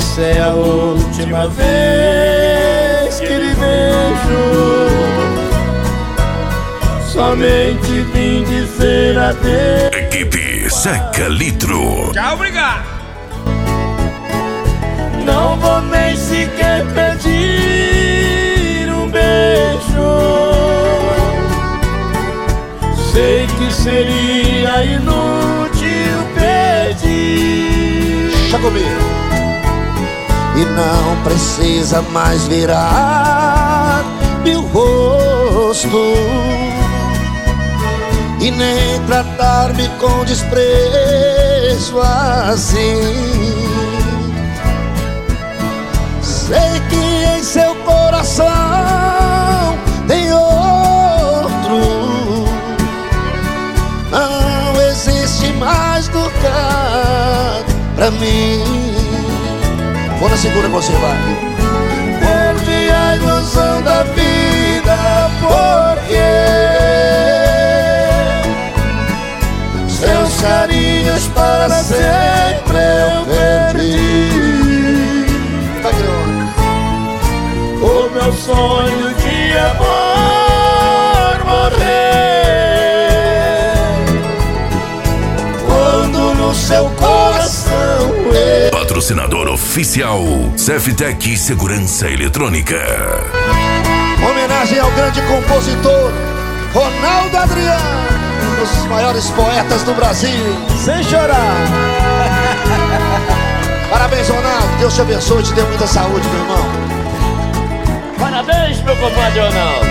essa é a última vez que lhe vejo. Somente vim dizer adeus. Equipe Zeca Litro. Tchau, obrigado. Não vou nem sequer pedir um beijo. Sei que seria inútil pedir. Deixa comigo. E não precisa mais virar meu rosto e nem tratar-me com desprezo assim. Sei que em seu coração tem outro. Não existe mais lugar pra mim. Vou na segura com você, vai. Perdi a ilusão da vida, porque seus carinhos para sempre eu perdi. O meu sonho de amor morrer quando no seu coração eu... Patrocinador oficial Ceftec Segurança Eletrônica. Homenagem ao grande compositor Ronaldo Adriano, um dos maiores poetas do Brasil. Sem chorar. Parabéns, Ronaldo. Deus te abençoe e te dê muita saúde, meu irmão. Parabéns, meu compadre Ronaldo.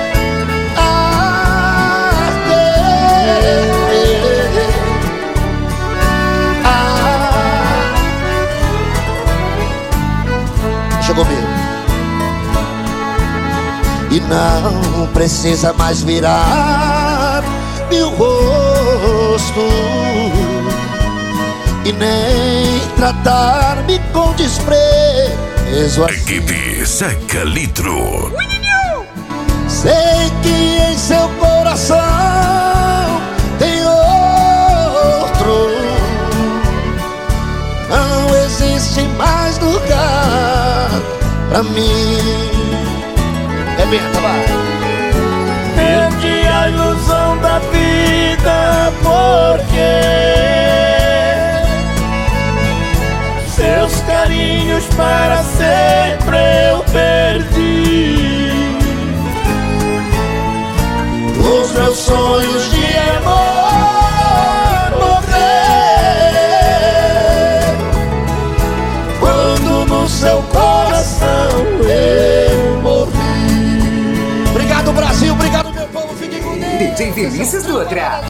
Deixa comigo. E não precisa mais virar meu rosto e nem tratar-me com desprezo assim. Equipe Zeca Litro. Sei que em seu coração tem outro. Não existe mais lugar pra mim. Rebenta, vai. Perdi a ilusão da vida, porque seus carinhos para sempre eu perdi. Os meus sonhos de amor morrer quando no seu coração eu morri. Obrigado, Brasil. Obrigado, meu povo. Fiquem com Deus. DJ Vinícius Dutra.